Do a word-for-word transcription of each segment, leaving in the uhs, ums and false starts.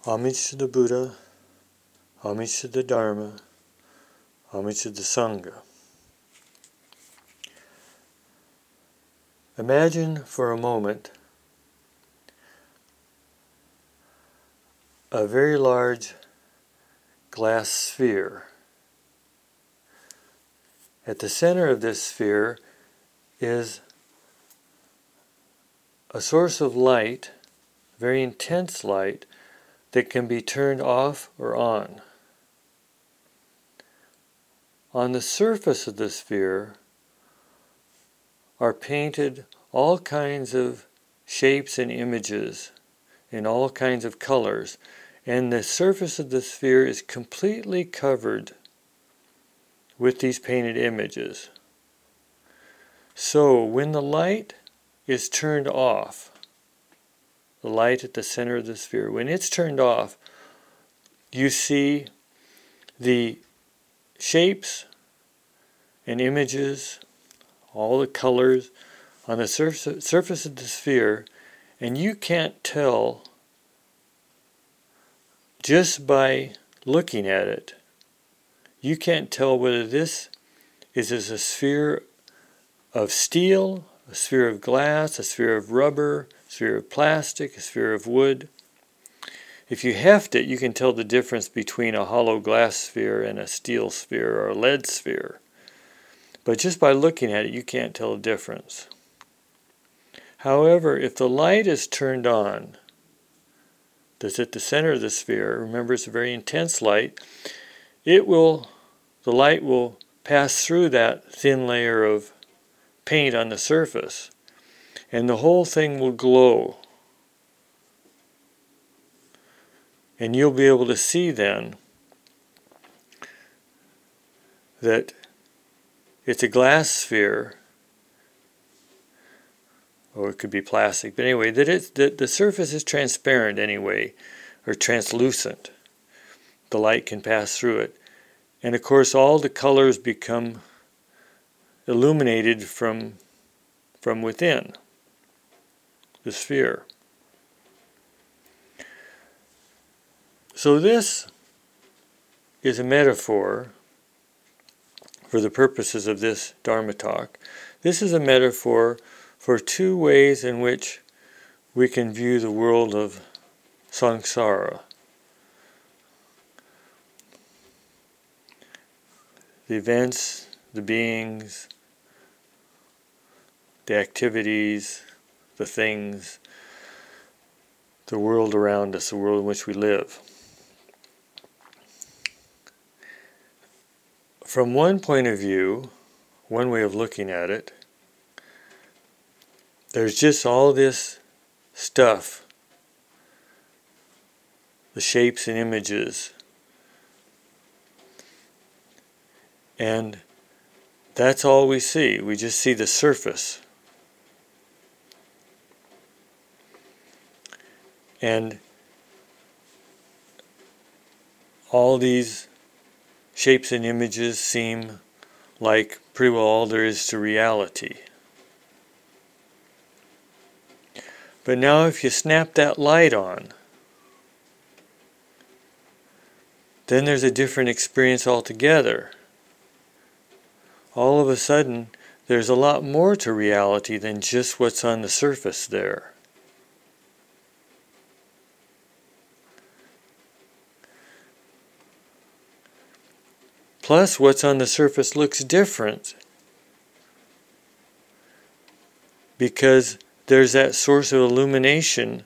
Homage to the Buddha, homage to the Dharma, homage to the Sangha. Imagine for a moment a very large glass sphere. At the center of this sphere is a source of light, very intense light, that can be turned off or on. On the surface of the sphere are painted all kinds of shapes and images in all kinds of colors, and the surface of the sphere is completely covered with these painted images. So when the light is turned off, the light at the center of the sphere, when it's turned off, you see the shapes and images, all the colors on the surface, surface of the sphere, and you can't tell just by looking at it. You can't tell whether this is a sphere of steel, a sphere of glass, a sphere of rubber, a sphere of plastic, a sphere of wood. If you heft it, you can tell the difference between a hollow glass sphere and a steel sphere or a lead sphere. But just by looking at it, you can't tell the difference. However, if the light is turned on, that's at the center of the sphere, remember it's a very intense light, it will, the light will pass through that thin layer of paint on the surface, and the whole thing will glow. And you'll be able to see then that it's a glass sphere, or it could be plastic, but anyway, that, it's, that the surface is transparent anyway, or translucent. The light can pass through it. And of course all the colors become illuminated from, from within the sphere. So this is a metaphor for the purposes of this Dharma talk. This is a metaphor for two ways in which we can view the world of samsara. The events, the beings, the activities, the things, the world around us, the world in which we live. From one point of view, one way of looking at it, there's just all this stuff, the shapes and images, and that's all we see. We just see the surface. And all these shapes and images seem like pretty well all there is to reality. But now if you snap that light on, then there's a different experience altogether. All of a sudden, there's a lot more to reality than just what's on the surface there. Plus, what's on the surface looks different because there's that source of illumination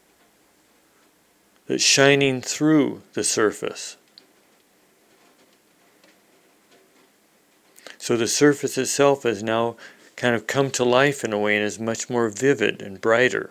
that's shining through the surface. So the surface itself has now kind of come to life in a way and is much more vivid and brighter.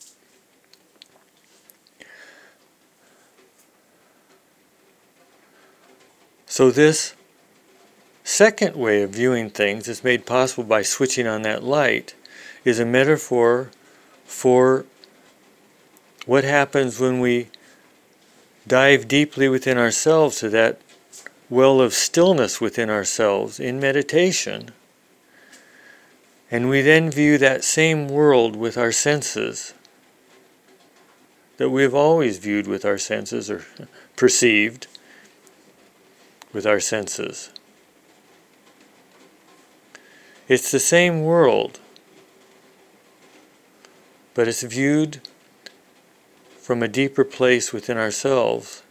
So this second way of viewing things is made possible by switching on that light is a metaphor for what happens when we dive deeply within ourselves to that well of stillness within ourselves in meditation, and we then view that same world with our senses. that we've always viewed with our senses or perceived with our senses. It's the same world, but it's viewed from a deeper place within ourselves.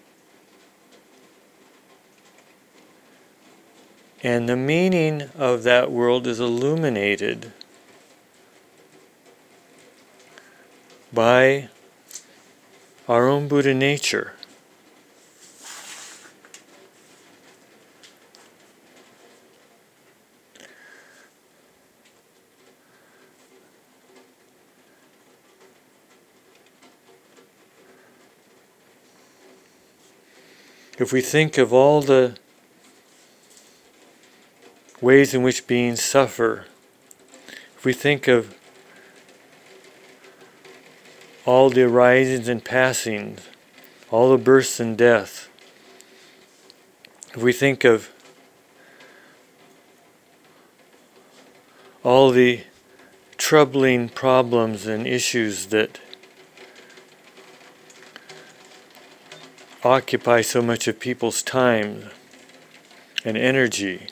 And the meaning of that world is illuminated by our own Buddha nature. If we think of all the ways in which beings suffer, if we think of all the arisings and passings, all the births and death, if we think of all the troubling problems and issues that occupy so much of people's time and energy,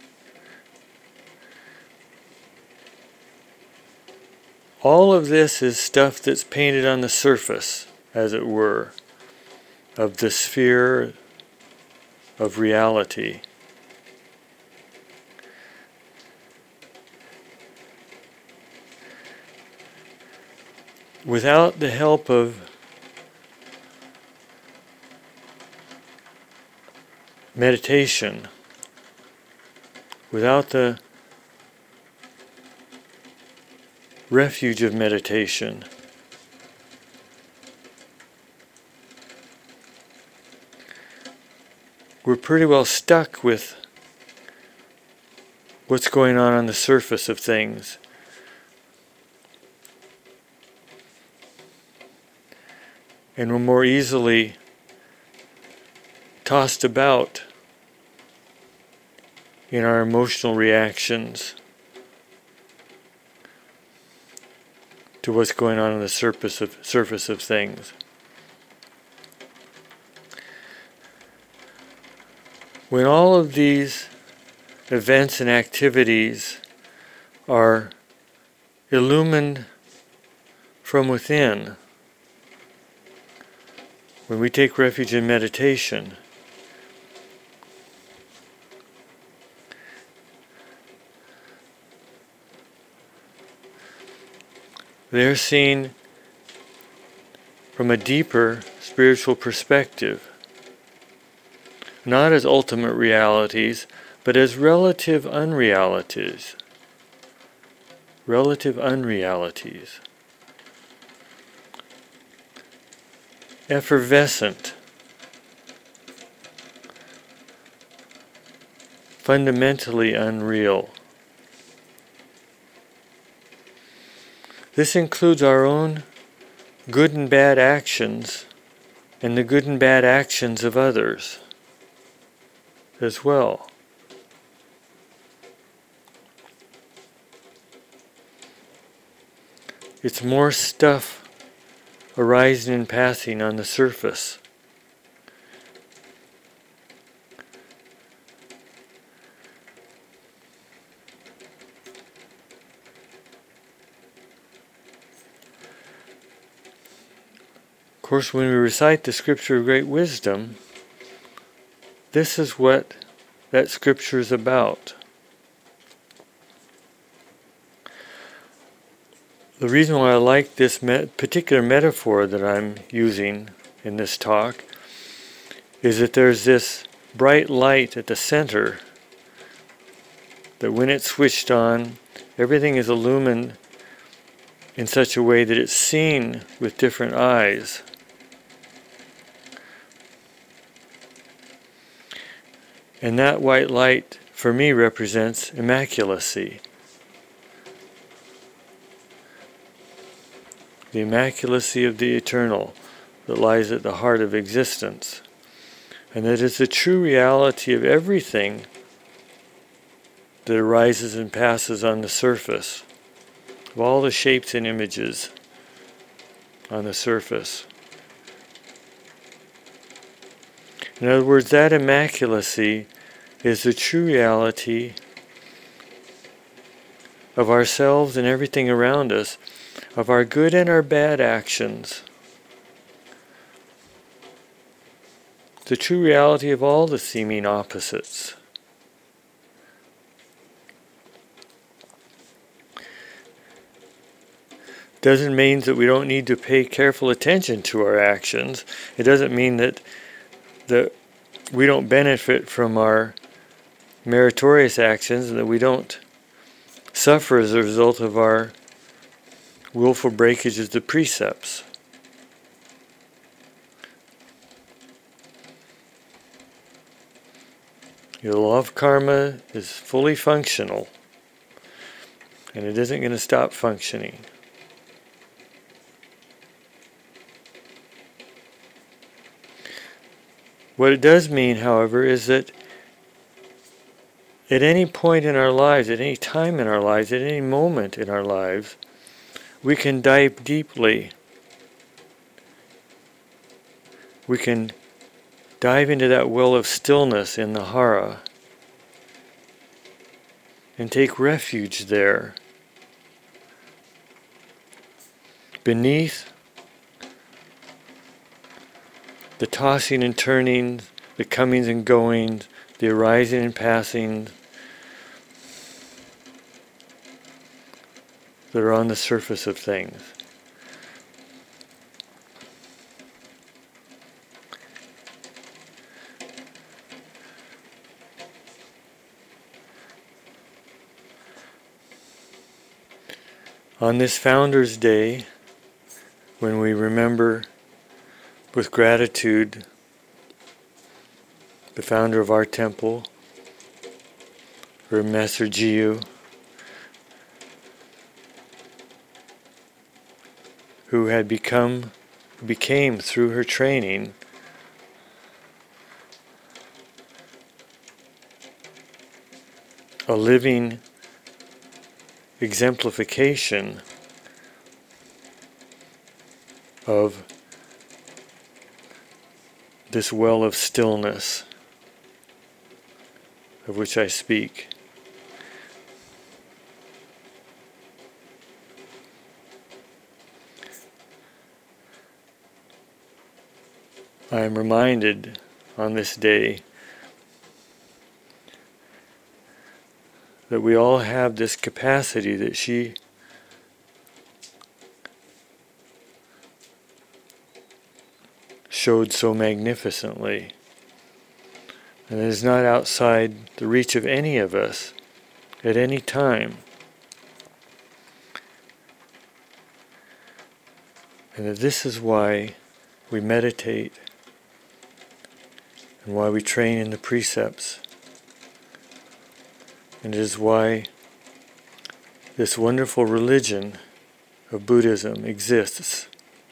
all of this is stuff that's painted on the surface, as it were, of the sphere of reality. Without the help of meditation, without the refuge of meditation, we're pretty well stuck with what's going on on the surface of things. And we're more easily tossed about in our emotional reactions to what's going on on the surface of surface of things. When all of these events and activities are illumined from within, when we take refuge in meditation, they're seen from a deeper spiritual perspective, not as ultimate realities, but as relative unrealities. Relative unrealities. Effervescent. Fundamentally unreal. This includes our own good and bad actions and the good and bad actions of others as well. It's more stuff arising and passing on the surface. Of course, when we recite the Scripture of Great Wisdom, this is what that Scripture is about. The reason why I like this me- particular metaphor that I'm using in this talk is that there's this bright light at the center that when it's switched on, everything is illumined in such a way that it's seen with different eyes. And that white light, for me, represents immaculacy. The immaculacy of the eternal that lies at the heart of existence. And that is the true reality of everything that arises and passes on the surface, of all the shapes and images on the surface. In other words, that immaculacy is the true reality of ourselves and everything around us, of our good and our bad actions. The true reality of all the seeming opposites. Doesn't mean that we don't need to pay careful attention to our actions. It doesn't mean that that we don't benefit from our meritorious actions and that we don't suffer as a result of our willful breakage of the precepts. The law of karma is fully functional, and it isn't going to stop functioning. What it does mean, however, is that at any point in our lives, at any time in our lives, at any moment in our lives, we can dive deeply. We can dive into that well of stillness in the hara and take refuge there. Beneath the tossing and turning, the comings and goings, the arising and passing that are on the surface of things. On this Founders' Day, when we remember with gratitude the founder of our temple, Master Jiyu, who had become, became through her training a living exemplification of this well of stillness of which I speak. I am reminded on this day that we all have this capacity that she showed so magnificently. And it is not outside the reach of any of us at any time. And that this is why we meditate and why we train in the precepts. And it is why this wonderful religion of Buddhism exists.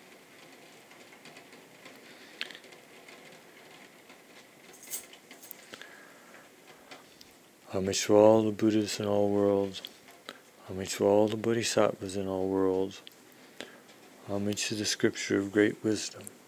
Homage to all the Buddhists in all worlds. Homage to all the Bodhisattvas in all worlds. Homage to the scripture of great wisdom.